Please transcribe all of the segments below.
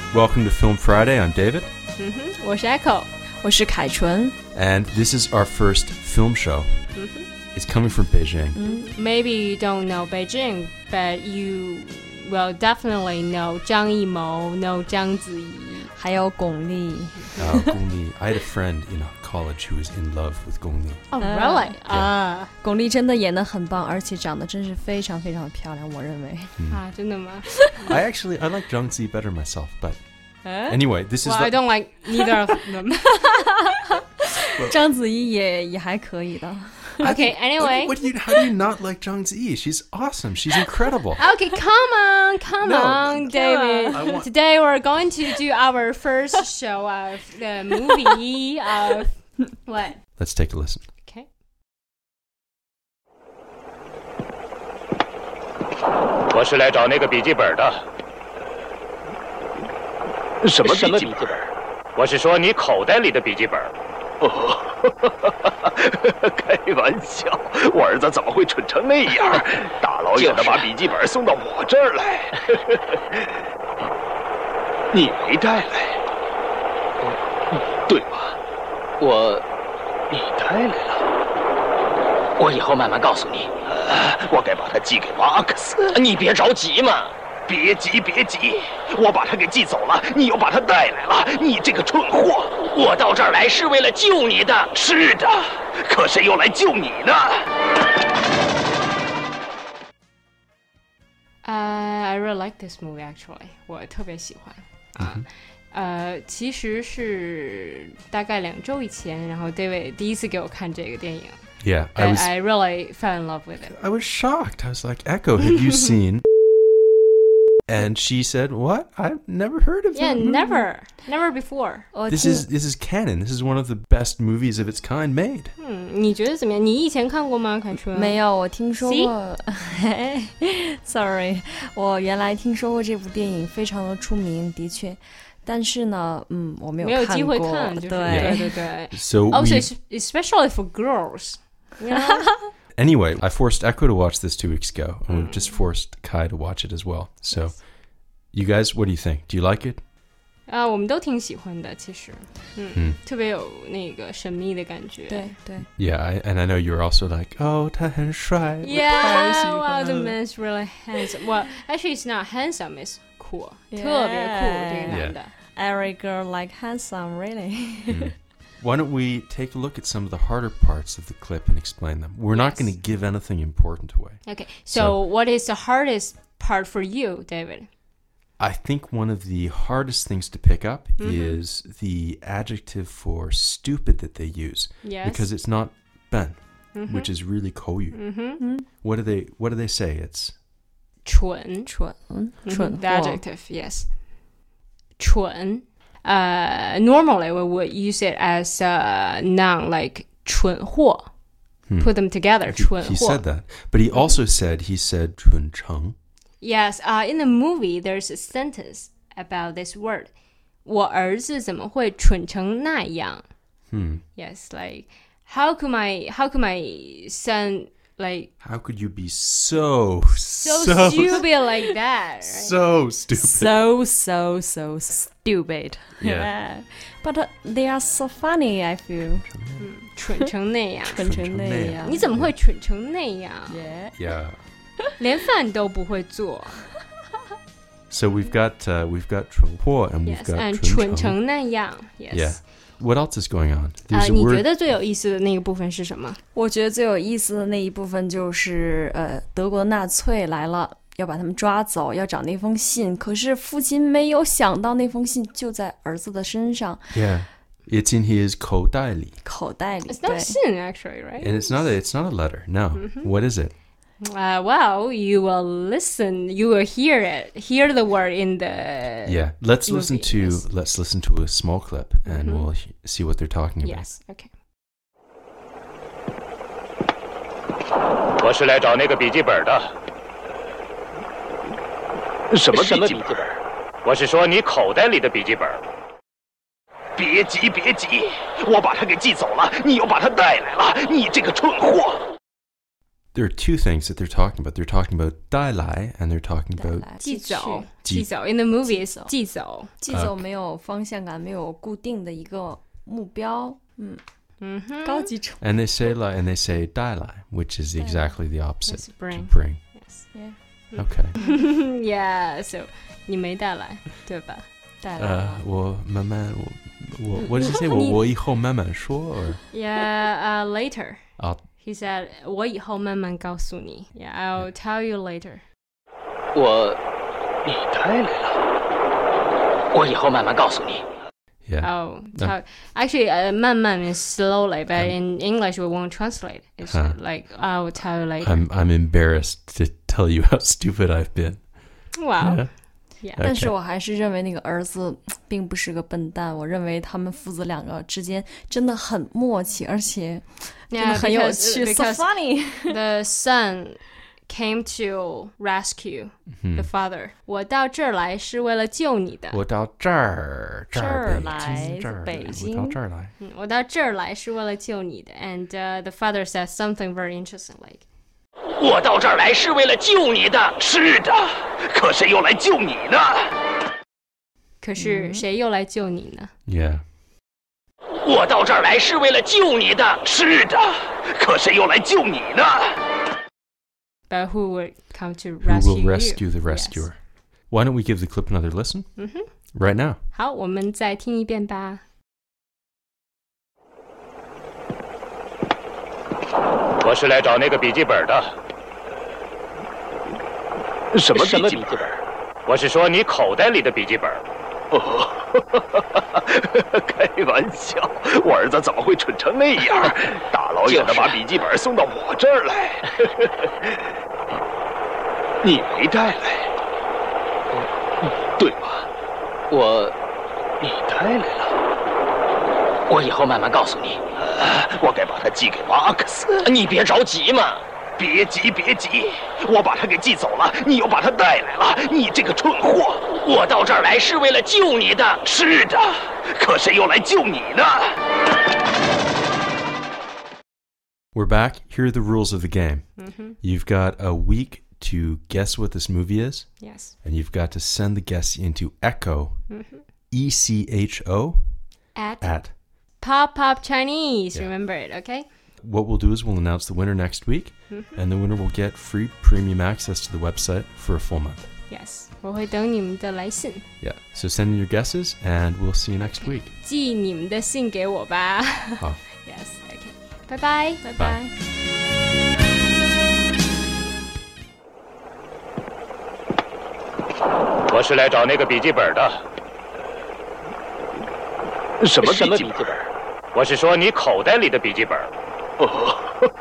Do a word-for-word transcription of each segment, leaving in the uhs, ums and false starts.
Welcome to Film Friday. I'm David. Mm-hmm. 我是 Echo. 我是凯纯. And this is our first film show. Mm-hmm. It's coming from Beijing. Mm-hmm. Maybe you don't know Beijing, but you will definitely know Zhang Yimou, know Zhang Ziyi. 还有巩俐. Uh, Gong Li. I had a friend in college who was in love with Gong Li. Oh, really? Yeah. 啊， 巩俐真的演得很棒，而且长得真是非常非常的漂亮，我认为。 啊，真的吗？ I actually, I like Zhang Ziyi better myself, but anyway, this is Well, the... I don't like neither of them. 章子怡也也还可以的。 Okay, anyway. What, what do you, how do you not like Zhang Ziyi? She's awesome. She's incredible. Okay, come on, come No, on, David. I want- Today we're going to do our first show of the movie of what? Let's take a listen. Okay. 我是来找那个笔记本的。 什么什么笔记本？ 我是说你口袋里的笔记本。 哦，开玩笑，我儿子怎么会蠢成那样？大老远的把笔记本送到我这儿来，你没带来，对吧？ 我你带来了， 我以后慢慢告诉你。 我该把它寄给马克思。 你别着急嘛。 别急，别急，我把它给寄走了，你又把它带来了，你这个蠢货！ 我到这儿来是为了救你的。 是的，可谁又来救你呢？ Uh, I really like this movie actually. 我特别喜欢啊。呃，其实是大概两周以前，然后 David 第一次给我看这个电影。 Yeah, I was... I really fell in love with it. I was shocked. I was like, Echo, have you seen... And she said, "What? I've never heard of Yeah, that movie. never, never before. This is this is canon. This is one of the best movies of its kind made." 嗯，你觉得怎么样？你以前看过吗，凯春？ 没有，我听说过。Sorry， 我原来听说过这部电影，非常的出名，的确。但是呢，嗯，我没有看过。 没有机会看，就是对对对。 So also, we... especially for girls. You know? Anyway, I forced Echo to watch this two weeks ago, and we've just forced Kai to watch it as well. So, yes. You guys, what do you think? Do you like it? 啊、uh, 我们都挺喜欢的，其实，嗯，嗯特别有那个神秘的感觉。 对对。 Yeah, I, and I know you're also like, oh, 他很帅。 Yeah, wow, the man's really handsome. Well, actually, it's not handsome, it's cool. Yeah. 特别酷，这个男的。 Every girl like handsome, really. mm. Why don't we take a look at some of the harder parts of the clip and explain them? We're yes. not going to give anything important away. Okay, so, so what is the hardest part for you, David? I think one of the hardest things to pick up mm-hmm. is the adjective for stupid that they use. Yes. Because it's not ben, mm-hmm. which is really 口语. Mm-hmm. What do they What do they say? It's 蠢. 蠢. Mm-hmm. 蠢. The adjective, yes. 蠢. Uh, normally we would use it as a noun like 蠢货. Hmm. Put them together. He, 蠢货. He said that. But he also said, he said 蠢成. Yes, uh, in the movie, there's a sentence about this word. 我儿子怎么会蠢成那样? Hmm. Yes, like, how could my, how could my son, like... How could you be so, so... So stupid like that, right? So stupid. So, so, so stupid. Yeah. But uh, they are so funny, I feel. 蠢成那样. 蠢成那样. 你怎么会蠢成那样? Yeah. Yeah. 连饭都不会做. So we've got uh, we've got 蠢货 and we've yes, got and 蠢成那样. Yes. Yeah. What else is going on? 啊、uh, 你觉得最有意思的那个部分是什么？ 我觉得最有意思的那一部分就是呃，德国纳粹来了，要把他们抓走，要找那封信，可是父亲没有想到那封信就在儿子的身上。 Yeah. It's in his 口袋里. 口袋里. It's not sin actually, right? And it's not a, it's not a letter. No. Mm-hmm. What is it? Uh, well, you will listen. You will hear it. Hear the word in the. Yeah, let's movie, listen to yes. let's listen to a small clip, and mm-hmm. we'll he- see what they're talking about. Yes. Okay. 我是来找那个笔记本的。 什么笔记本？ 我是说你口袋里的笔记本。 别急，别急，我把它给寄走了，你又把它带来了，你这个蠢货！ there are two things that they're talking about. They're talking about 带来 and they're talking about 寄走， 寄寄走。In the movie, it's 寄走。 寄走没有方向感，没有固定的一个目标。嗯嗯哼，高级成。 And they say 来 and they say 带来 which is exactly the opposite. It's bring. To bring. Yes. Yeah. Okay. Yeah. So 你没带来，对吧？ 带来呃，我慢慢我我 what did you say? 我我以后慢慢说 or Yeah. Uh, later. I'll He said, 我以后慢慢告诉你。Yeah, I'll tell you later. 我，你带来了，我以后慢慢告诉你。 yeah. Oh, tell, actually, uh, 慢慢 means slowly, but in English we won't translate. It's Huh. like, I'll tell you later. I'm I'm embarrassed to tell you how stupid I've been. Wow. Yeah. Yeah. 但是我还是认为那个儿子并不是个笨蛋，我认为他们父子两个之间真的很默契，而且真的 Yeah, 很有 because, 趣 because so funny. the son came to rescue the father. 我到这儿来是为了救你的。 我到这儿这儿这儿来北京这儿北京我到这儿来。 嗯，我到这儿来是为了救你的。And uh, the father said something very interesting, like, 我到这儿来是为了救你的。 是的，可谁又来救你呢？ 可是谁又来救你呢？ Yeah. 我到这儿来是为了救你的。 是的，可谁又来救你呢？ But who would come to Who rescue will rescue you? the rescuer? Why don't we give the clip another listen? Mm-hmm. Right now. 好，我们再听一遍吧。 我是来找那个笔记本的。 什么什么笔记本？ 笔记本？ 我是说你口袋里的笔记本。 哦，开玩笑，我儿子怎么会蠢成那样？大老远的把笔记本送到我这儿来，你没带来，对吧？ 我， 你带来了， 我以后慢慢告诉你。 我该把它寄给马克思。 你别着急嘛。 别急，别急，我把它给寄走了，你又把它带来了，你这个蠢货！ 我到这儿来是为了救你的。 是的，可谁又来救你呢？ We're back. Here are the rules of the game. Mm-hmm. You've got a week to guess what this movie is, Yes. and you've got to send the guess into Echo, Mm-hmm. E C H O, At, at. Pop Pop Chinese. Yeah. Remember it, okay? What we'll do is we'll announce the winner next week, Mm-hmm. and the winner will get free premium access to the website for a full month. Yes. 我会等你们的来信， Yeah. So send in your guesses, and we'll see you next week. 寄你们的信给我吧。 好 Yes. Okay. 拜拜，拜拜。 我是来找那个笔记本的。 什么什么笔记本？ 笔记本？ 我是说你口袋里的笔记本。 哦，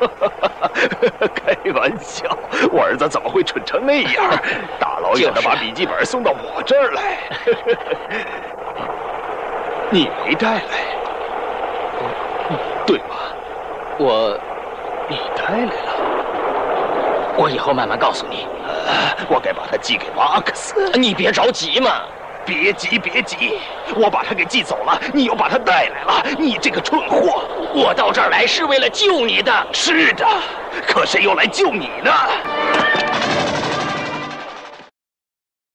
开玩笑，我儿子怎么会蠢成那样？大老远的把笔记本送到我这儿来，你没带来，对吧？ 我， 你带来了， 我以后慢慢告诉你。 我该把它寄给马克思。 你别着急嘛。 别急，别急，我把它给寄走了，你又把它带来了，你这个蠢货！ 我到这儿来是为了救你的。 是的，可谁又来救你呢？